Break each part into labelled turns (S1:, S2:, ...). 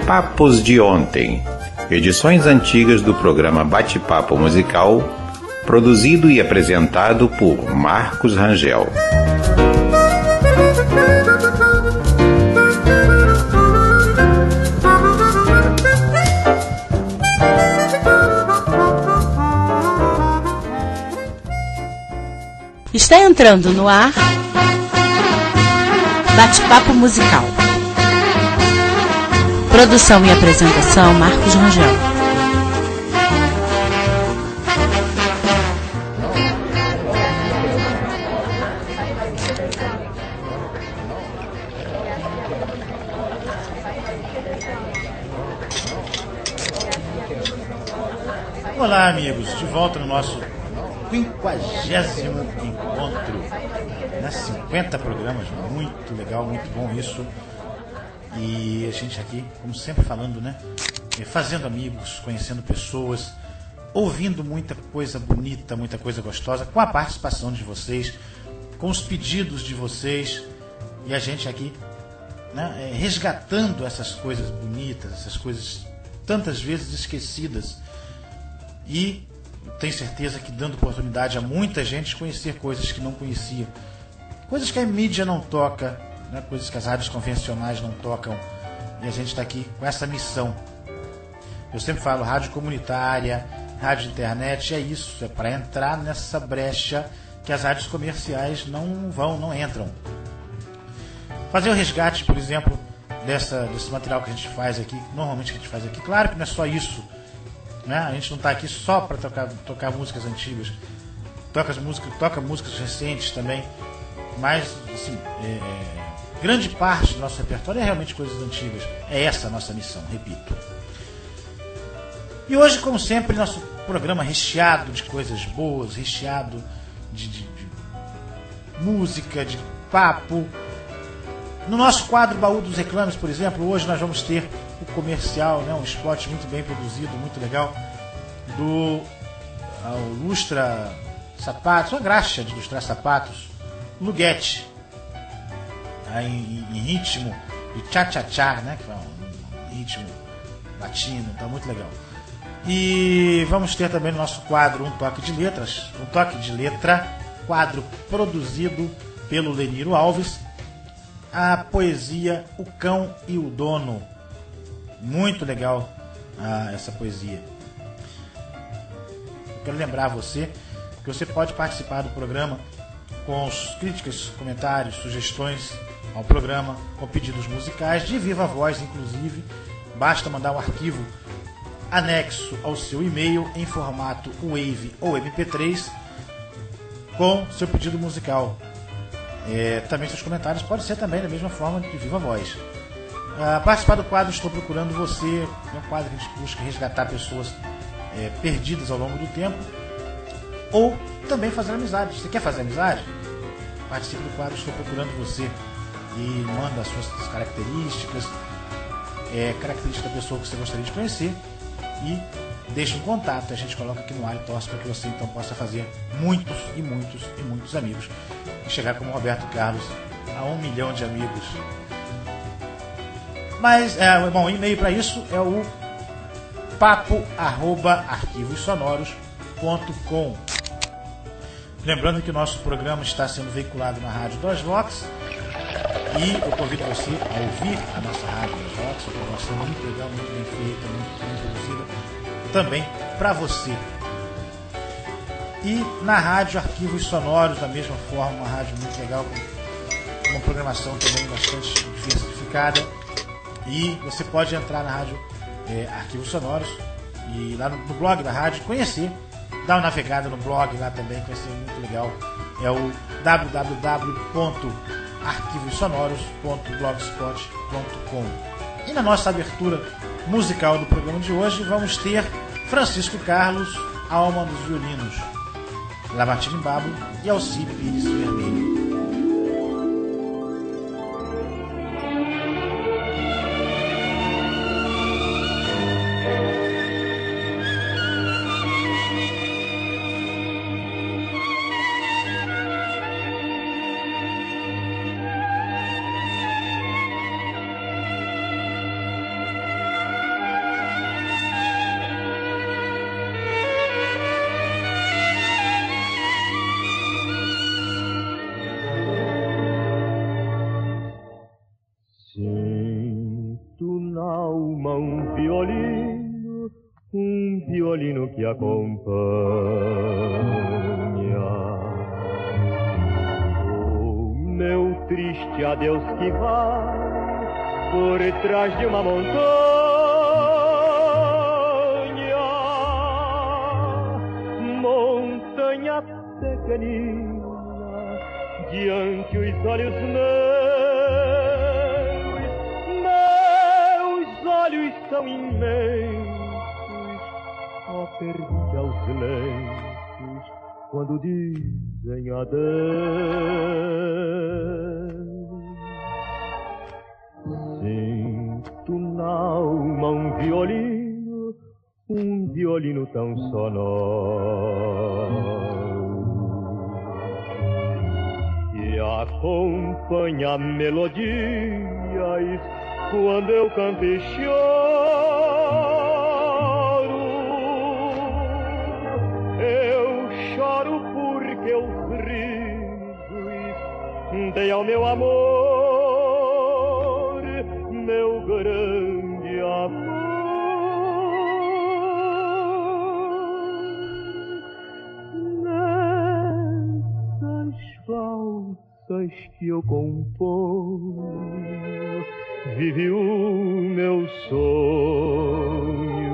S1: Papos de Ontem, edições antigas do programa Bate-Papo Musical, produzido e apresentado por Marcos Rangel.
S2: Está entrando no ar Bate-Papo Musical. Produção e apresentação, Marcos Rangel.
S3: Olá, amigos, de volta no nosso 50º encontro, né? 50 programas, muito legal, muito bom isso. E a gente aqui, como sempre falando, né? Fazendo amigos, conhecendo pessoas, ouvindo muita coisa bonita, muita coisa gostosa, com a participação de vocês, com os pedidos de vocês, e a gente aqui, né? Resgatando essas coisas bonitas, essas coisas tantas vezes esquecidas, e tenho certeza que dando oportunidade a muita gente conhecer coisas que não conhecia, coisas que a mídia não toca, né? Coisas que as rádios convencionais não tocam, e a gente está aqui com essa missão. Eu sempre falo, rádio comunitária, rádio internet, é isso, é para entrar nessa brecha que as rádios comerciais não entram. Fazer o resgate, por exemplo, desse material que a gente faz aqui, normalmente que a gente faz aqui, claro que não é só isso, né? A gente não está aqui só para tocar músicas antigas, toca músicas recentes também, mas assim, grande parte do nosso repertório é realmente coisas antigas. É essa a nossa missão, repito. E hoje, como sempre, nosso programa recheado de coisas boas, recheado de música, de papo. No nosso quadro Baú dos Reclames, por exemplo, hoje nós vamos ter o comercial, né, um spot muito bem produzido, muito legal, do Lustra Sapatos, uma graxa de lustrar sapatos, Luguete, em ritmo de tchá-tchá-tchá, né, que é um ritmo latino, tá muito legal. E vamos ter também no nosso quadro um toque de letra, quadro produzido pelo Leniro Alves, a poesia O Cão e o Dono. Muito legal essa poesia. Eu quero lembrar a você que você pode participar do programa com críticas, comentários, sugestões ao programa, com pedidos musicais de viva voz, inclusive. Basta mandar um arquivo anexo ao seu e-mail em formato WAV ou MP3 com seu pedido musical. Também seus comentários podem ser também da mesma forma de viva voz. Participar do quadro Estou Procurando Você, é um quadro que a gente busca resgatar pessoas perdidas ao longo do tempo, ou também fazer amizade. Você quer fazer amizade? Participe do quadro Estou Procurando Você e manda as suas características, características da pessoa que você gostaria de conhecer, e deixa um contato, a gente coloca aqui no ar e torce para que você então possa fazer muitos e muitos e muitos amigos e chegar como Roberto Carlos a 1 milhão de amigos. Mas, bom, o e-mail para isso é o papo@arquivossonoros.com. Lembrando que o nosso programa está sendo veiculado na Rádio Das Vox, e eu convido você a ouvir a nossa Rádio Das Vox, uma programação muito legal, muito bem feita, muito bem produzida, também para você. E na Rádio Arquivos Sonoros, da mesma forma, uma rádio muito legal, com uma programação também bastante diversificada. E você pode entrar na Rádio Arquivos Sonoros e lá no blog da rádio conhecer, dar uma navegada no blog lá também, que vai ser muito legal. É o www.arquivossonoros.blogspot.com. E na nossa abertura musical do programa de hoje vamos ter Francisco Carlos, Alma dos Violinos, Lamartine Babo e Alci Pires Vermelho.
S4: violino que acompanha o meu triste adeus que vai por trás de uma montanha, montanha pequenina diante os olhos meus olhos são imensos. Ó, perdi aos lenços quando dizem adeus. Sinto na alma um violino tão sonoro que acompanha melodias quando eu canto e choro. Eu choro porque os risos dei ao meu amor, meu grande amor. Nessas valsas que eu componho vive o meu sonho.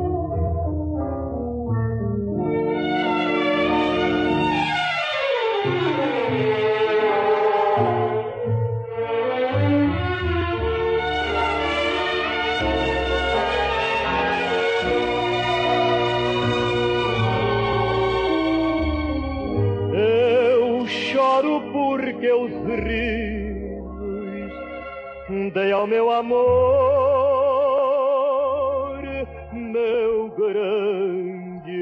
S4: Eu choro porque os risos dei ao meu amor, meu grande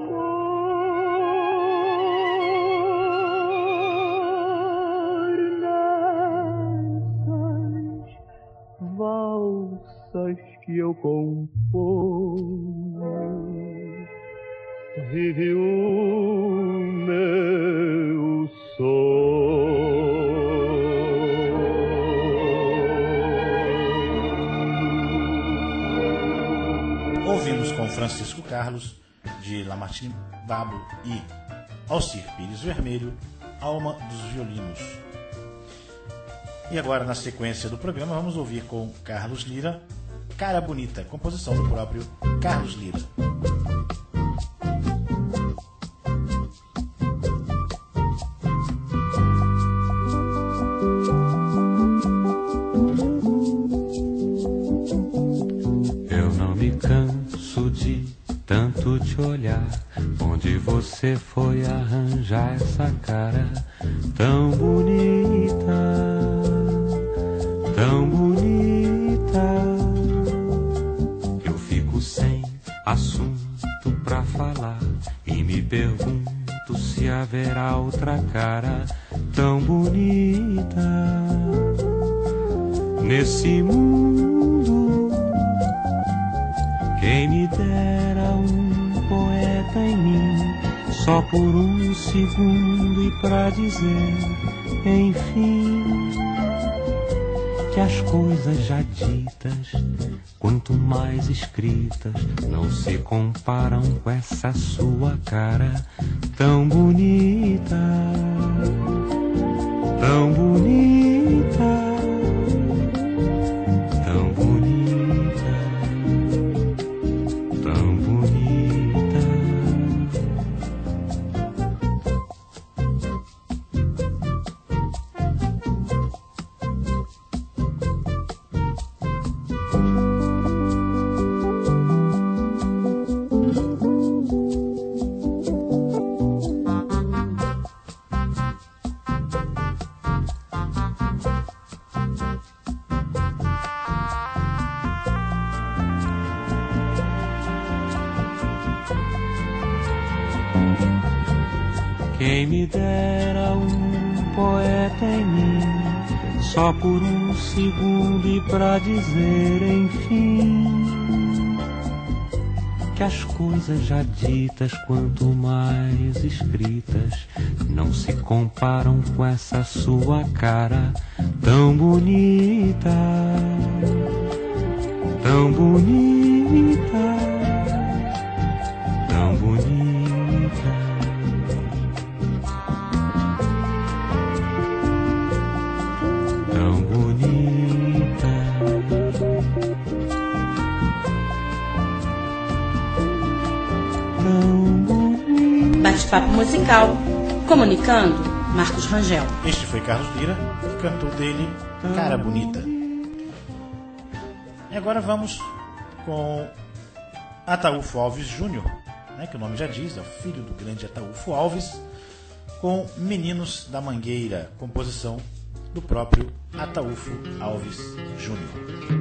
S4: amor. Nessas valsas que eu componho vive o meu sonho.
S3: Ouvimos com Francisco Carlos, de Lamartine Babo e Alcir Pires Vermelho, Alma dos Violinos. E agora, na sequência do programa, vamos ouvir com Carlos Lira, Cara Bonita, composição do próprio Carlos Lira.
S5: Tanto te olhar, onde você foi arranjar essa cara tão bonita, tão bonita. Eu fico sem assunto pra falar e me pergunto se haverá outra cara tão bonita nesse mundo. Quem me dera um poeta em mim, só por um segundo, e pra dizer, enfim, que as coisas já ditas, quanto mais escritas, não se comparam com essa sua cara tão bonita, tão bonita. Quem me dera um poeta em mim, só por um segundo, e pra dizer, enfim, que as coisas já ditas, quanto mais escritas, não se comparam com essa sua cara tão bonita, tão bonita,
S2: Bate-Papo Musical. Comunicando, Marcos Rangel.
S3: Este foi Carlos Lira, cantor dele, Cara Bonita. E agora vamos com Ataúfo Alves Júnior, né, que o nome já diz, é o filho do grande Ataúfo Alves, com Meninos da Mangueira, composição do próprio Ataúfo Alves Júnior.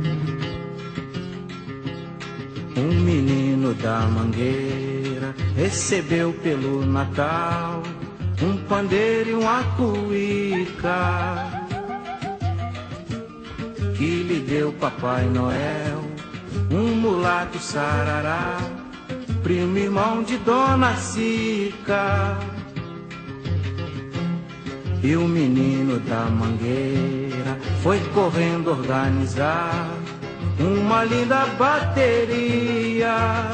S5: Um menino da Mangueira recebeu pelo Natal um pandeiro e uma cuíca que lhe deu Papai Noel, um mulato sarará, primo irmão de Dona Cica. E o menino da Mangueira foi correndo organizar uma linda bateria.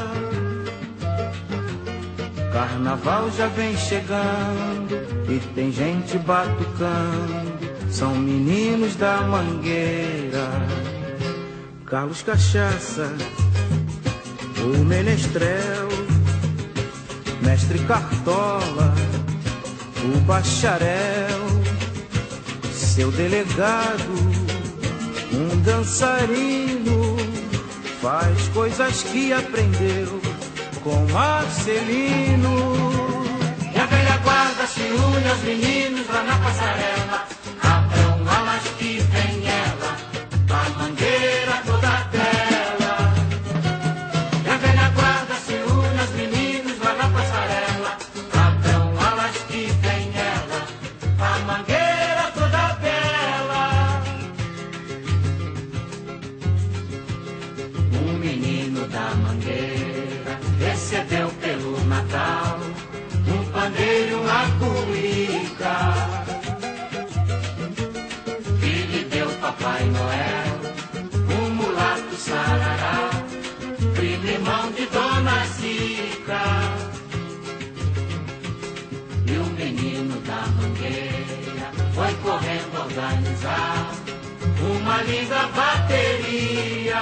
S5: Carnaval já vem chegando e tem gente batucando, são meninos da Mangueira. Carlos Cachaça, o Menestrel, Mestre Cartola, o Bacharel, seu delegado, um dançarino, faz coisas que aprendeu com Marcelino. E a velha guarda se une aos meninos lá na passarela, abram alas que vem ela, a Mangueira toda tela. E a velha guarda se une aos meninos lá na passarela, abram alas que vem ela, a Mangueira toda bela. Um menino da Mangueira recebeu pelo Natal um pandeiro e uma cuíca que lhe deu Papai Noel, um mulato sarará, primo irmão de Dona Cica. E o menino da Mangueira foi correndo organizar uma linda bateria.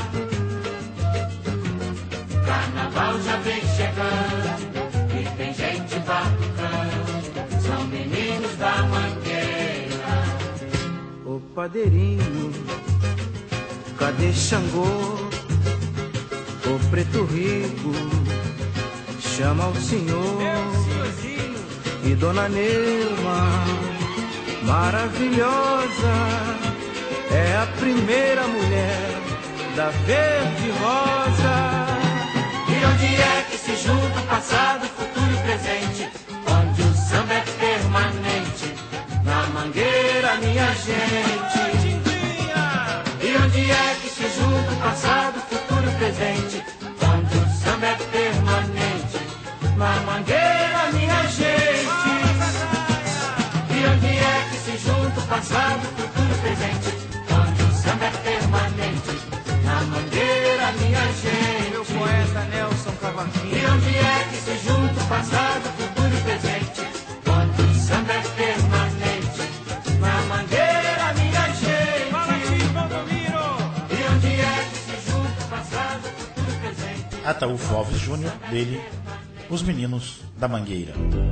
S5: Carnaval já vem chegando e tem gente batucando, são meninos da Mangueira. Ô padeirinho, cadê Xangô? Ô preto rico, chama o senhor. E Dona Neuma, maravilhosa, é a primeira mulher da verde rosa. E onde é que se junta o passado, futuro e presente, onde o samba é permanente, na Mangueira, minha gente. E onde é que se junta o passado, futuro e presente, onde o samba é permanente, na Mangueira, minha gente. E onde é que se junta o passado, futuro e presente, onde o samba é permanente, na Mangueira, minha gente. Meu poeta Nelson Cavaquinho. E onde é que se junta o passado, futuro e presente, onde o samba é permanente, na Mangueira, minha gente. Fala aqui, Valdomiro. E onde é que se junta o passado, futuro e presente.
S3: Ataúfo Alves Júnior, dele, Os Meninos da Mangueira.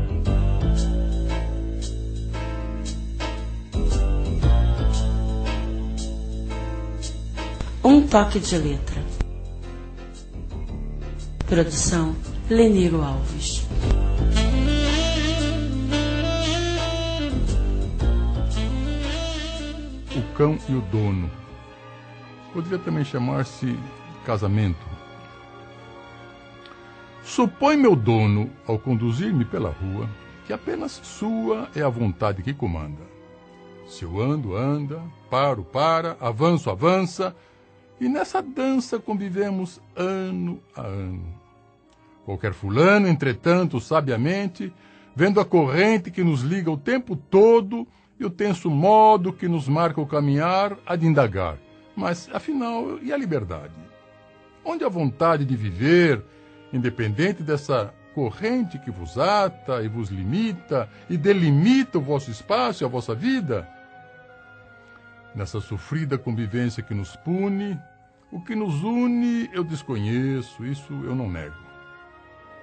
S2: Um toque de letra. Produção Leniro Alves.
S6: O Cão e o Dono. Poderia também chamar-se Casamento. Supõe meu dono, ao conduzir-me pela rua, que apenas sua é a vontade que comanda. Se eu ando, anda, paro, para, avanço, avança, e nessa dança convivemos ano a ano. Qualquer fulano, entretanto, sabiamente, vendo a corrente que nos liga o tempo todo e o tenso modo que nos marca o caminhar, há de indagar. Mas, afinal, e a liberdade? Onde a vontade de viver, independente dessa corrente que vos ata e vos limita e delimita o vosso espaço e a vossa vida? Nessa sofrida convivência que nos pune, o que nos une eu desconheço, isso eu não nego.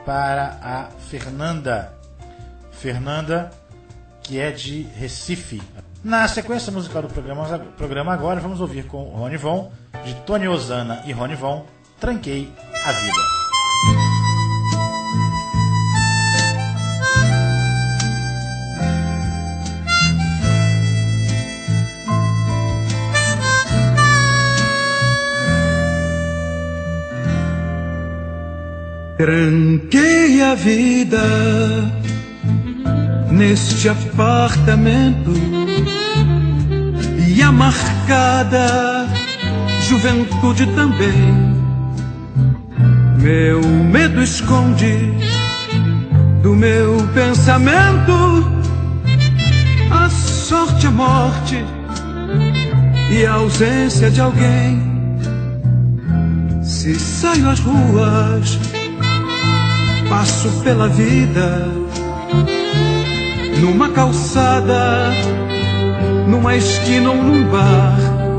S3: para a Fernanda. Fernanda, que é de Recife. Na sequência musical do programa agora, vamos ouvir com Rony Von, de Tony Osana e Rony Von, Tranquei a Vida.
S5: Tranquei a vida neste apartamento e a marcada juventude também. Meu medo esconde do meu pensamento a sorte, a morte e a ausência de alguém. Se saio às ruas, passo pela vida, numa calçada, numa esquina ou num bar,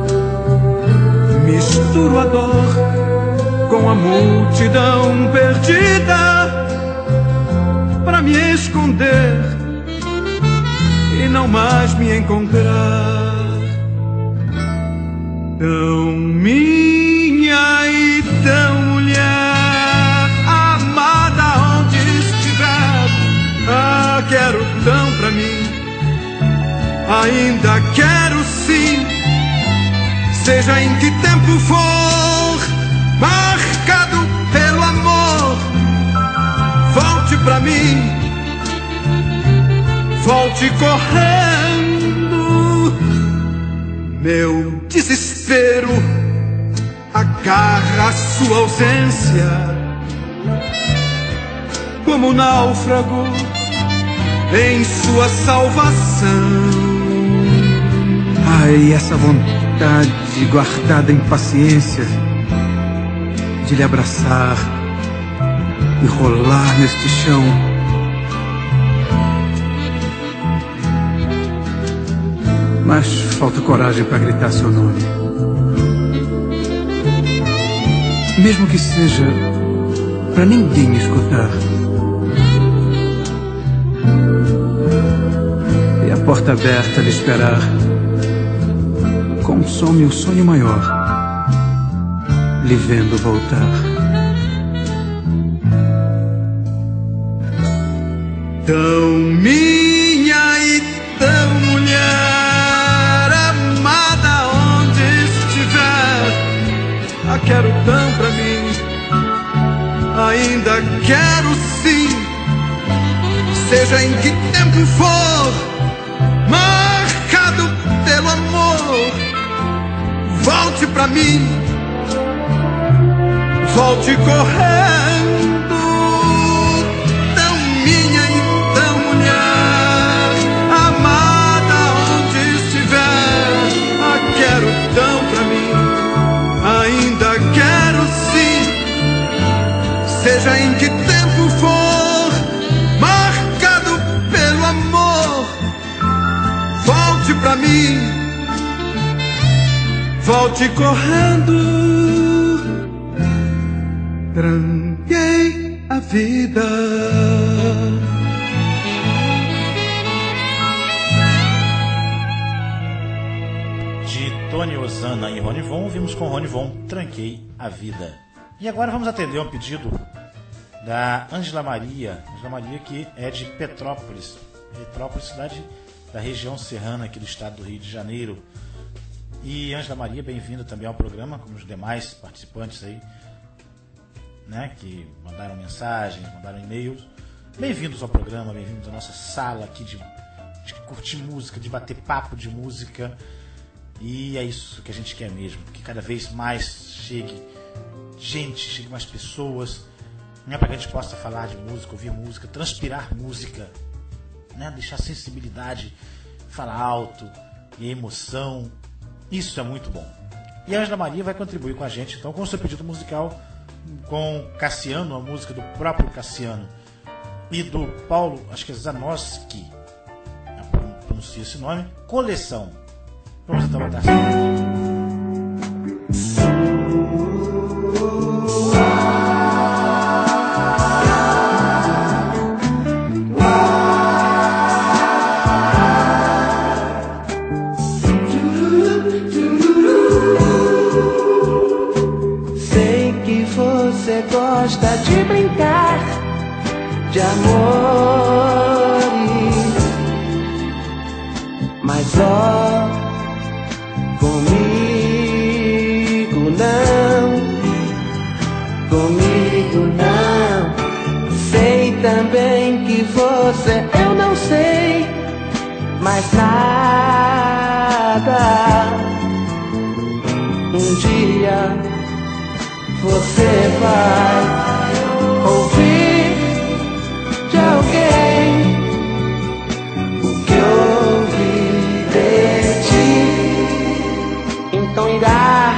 S5: misturo a dor com a multidão perdida, pra me esconder e não mais me encontrar. Tão minha e tão mulher, amada onde estiver, quero tão pra mim, ainda quero sim, seja em que tempo for, marcado pelo amor. Volte pra mim, volte correndo, meu desespero agarra a sua ausência como um náufrago em sua salvação. Ai, essa vontade guardada em paciência de lhe abraçar e rolar neste chão. Mas falta coragem para gritar seu nome, mesmo que seja para ninguém escutar. E a porta aberta a lhe esperar consome o sonho maior, lhe vendo voltar. Tão minha e tão mulher, amada onde estiver, a quero tão pra mim, ainda quero sim, seja em que tempo for, marcado pelo amor. Volte pra mim, volte correndo, tão minha e tão mulher, amada onde estiver, a quero tão pra mim, ainda quero sim, seja em que tempo for, marcado pelo amor. Volte pra mim, volte correndo, tranquei a vida.
S3: De Tony Osana e Rony Von, ouvimos com Rony Von, Tranquei a Vida. E agora vamos atender um pedido da Ângela Maria. Ângela Maria, que é de Petrópolis. Petrópolis, cidade da região serrana aqui do estado do Rio de Janeiro. E Ângela Maria, bem-vinda também ao programa, como os demais participantes aí, né, que mandaram mensagens, mandaram e-mails. Bem-vindos ao programa, bem-vindos à nossa sala aqui de curtir música, de bater papo de música. E é isso que a gente quer mesmo, que cada vez mais chegue gente, chegue mais pessoas, né, para que a gente possa falar de música, ouvir música, transpirar música, né, deixar a sensibilidade, falar alto e a emoção. Isso é muito bom. E a Ângela Maria vai contribuir com a gente, então, com o seu pedido musical, com Cassiano, a música do próprio Cassiano, e do Paulo, acho que é Zanoski, pronuncia esse nome, Coleção. Vamos então botar assim.
S7: você gosta de brincar de amores, mas ó, comigo não, comigo não. Sei também que você, eu não sei mais nada. Um dia você vai ouvir de alguém o que ouvi de ti. Então irá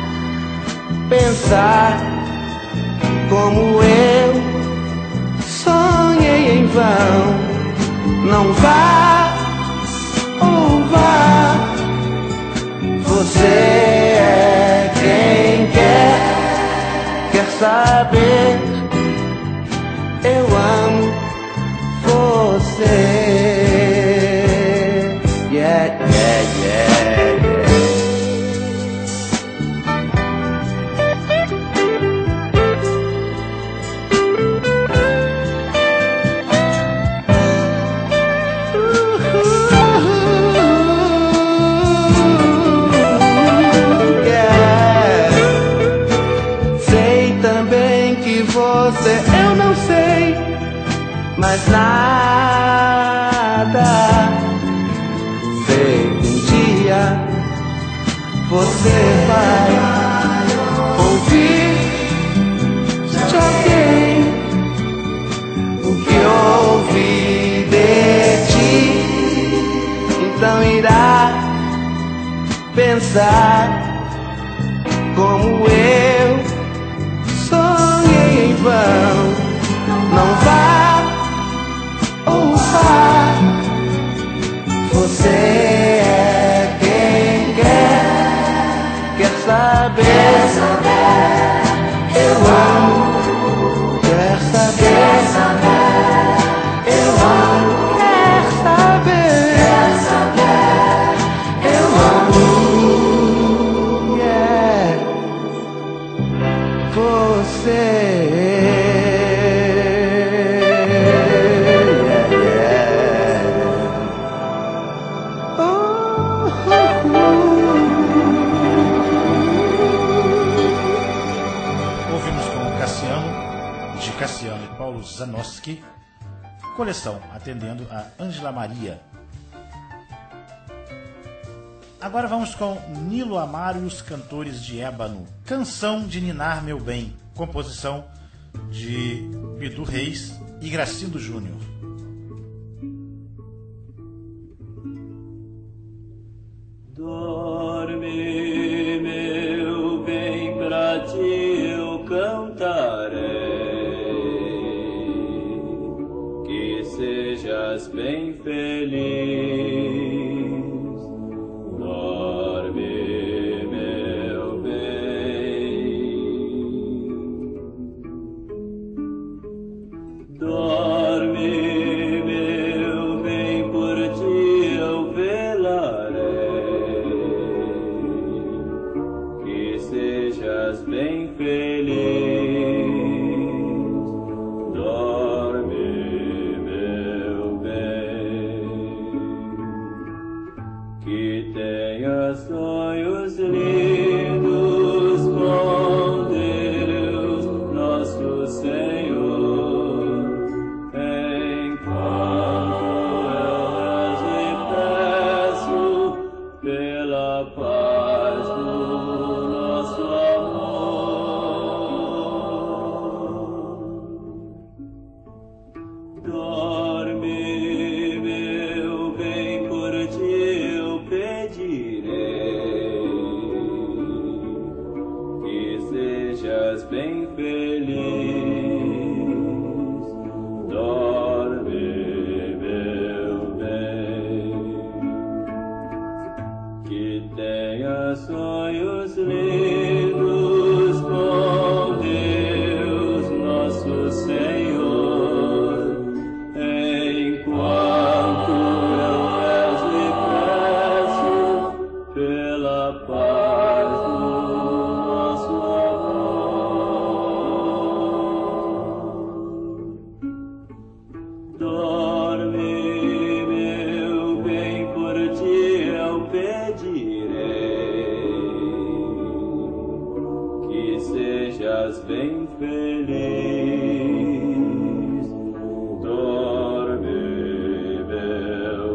S7: pensar como eu sonhei em vão. Não vá ou vá, você é quem quer saber. Eu amo você. Yeah, yeah, yeah, eu não sei mais nada. Sei que um dia você vai ouvir de alguém o que ouvi de ti. Então irá pensar como eu sonhei em vão. Não vá ou vá, você é quem quer saber. Eu amo, quer saber. Eu amo, quer saber. Eu amo, yeah, você.
S3: Cassiano e Paulo Zanoski, coleção atendendo a Ângela Maria. Agora vamos com Nilo Amaro e os Cantores de Ébano, Canção de Ninar Meu Bem, composição de Bidu Reis e Gracindo Júnior.
S8: Dorme, meu bem, pra ti eu cantarei, sejas bem feliz. Dorme, meu bem. Dorme, meu bem, por ti eu velarei, que sejas bem feliz. Sonhos lindos com Deus, nosso Senhor, enquanto eu rezo e peço pela paz do nosso amor. Dorme, meu bem, por ti eu pedirei, que sejas bem feliz. Dorme, meu bem, que tenha sonhos lindos com Deus, nosso Senhor, enquanto eu rezo e peço pela paz do nosso amor. serás bem feliz. Dorme, meu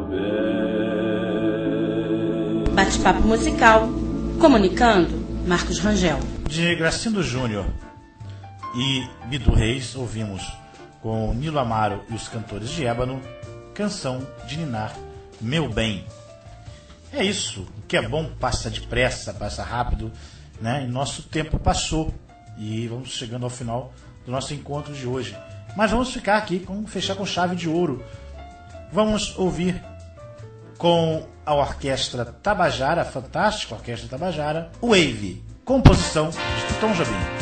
S8: bem.
S2: Bate-papo musical. Comunicando, Marcos Rangel.
S3: De Gracindo Júnior e Bidu Reis, ouvimos com Nilo Amaro e os Cantores de Ébano, Canção de Ninar, Meu Bem. É isso, o que é bom passa depressa, passa rápido, né? E nosso tempo passou e vamos chegando ao final do nosso encontro de hoje. Mas vamos ficar aqui, fechar com chave de ouro. Vamos ouvir com a Orquestra Tabajara, a fantástica Orquestra Tabajara, Wave, composição de Tom Jobim.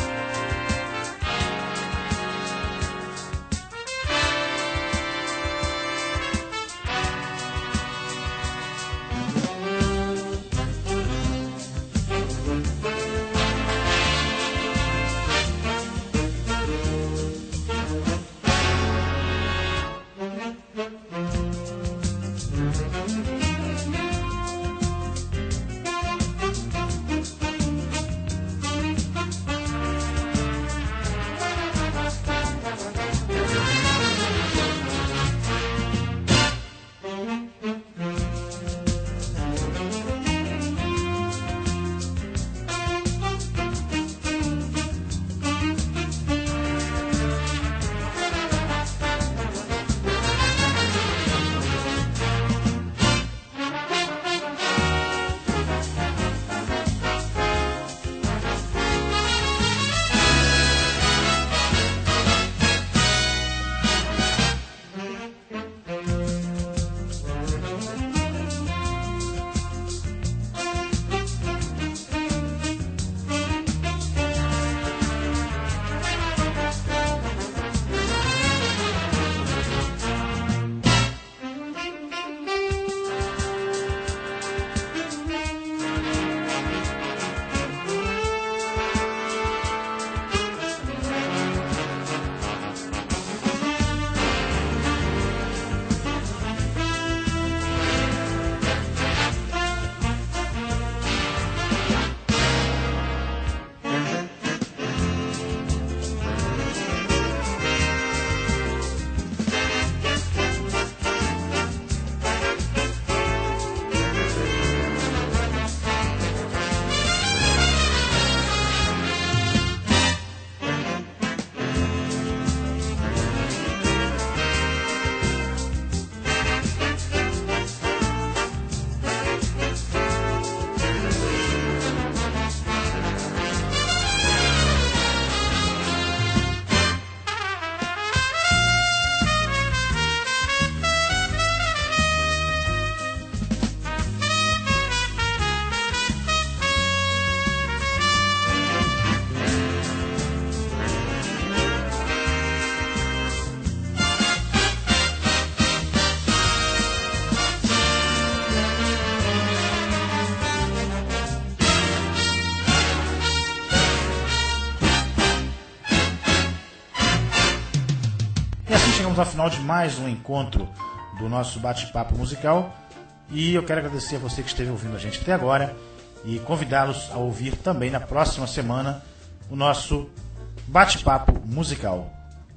S3: Chegamos ao final de mais um encontro do nosso bate-papo musical e eu quero agradecer a você que esteve ouvindo a gente até agora e convidá-los a ouvir também na próxima semana o nosso bate-papo musical.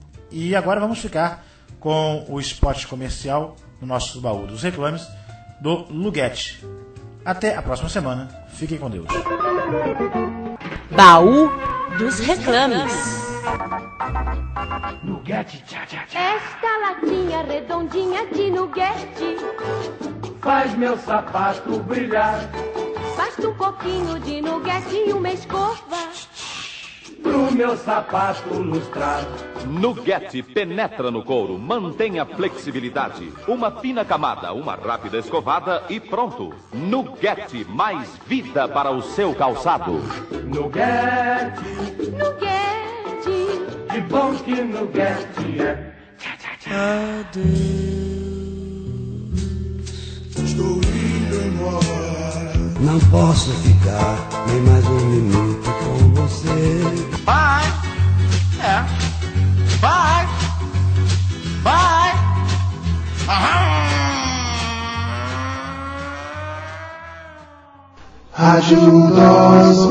S3: E agora vamos ficar com o spot comercial do nosso baú dos reclames do Luguete. Até a próxima semana. Fiquem com Deus.
S2: Baú dos reclames.
S7: Nuguete, tchá, tchá, tchá.
S9: Esta latinha redondinha de nuguete
S7: Faz meu sapato brilhar.
S9: Basta um pouquinho de nuguete e uma escova
S7: Pro meu sapato lustrar.
S10: Nuguete penetra no couro, mantém a flexibilidade. Uma fina camada, uma rápida escovada e pronto. Nuguete, mais vida para o seu calçado.
S7: Nuguete,
S9: Nuguete,
S7: que bom que nuguete é.
S5: Adeus.
S11: Estou indo embora.
S5: Não posso ficar nem mais um minuto com você.
S7: Vai, vai, vai.
S11: Ajuda-os.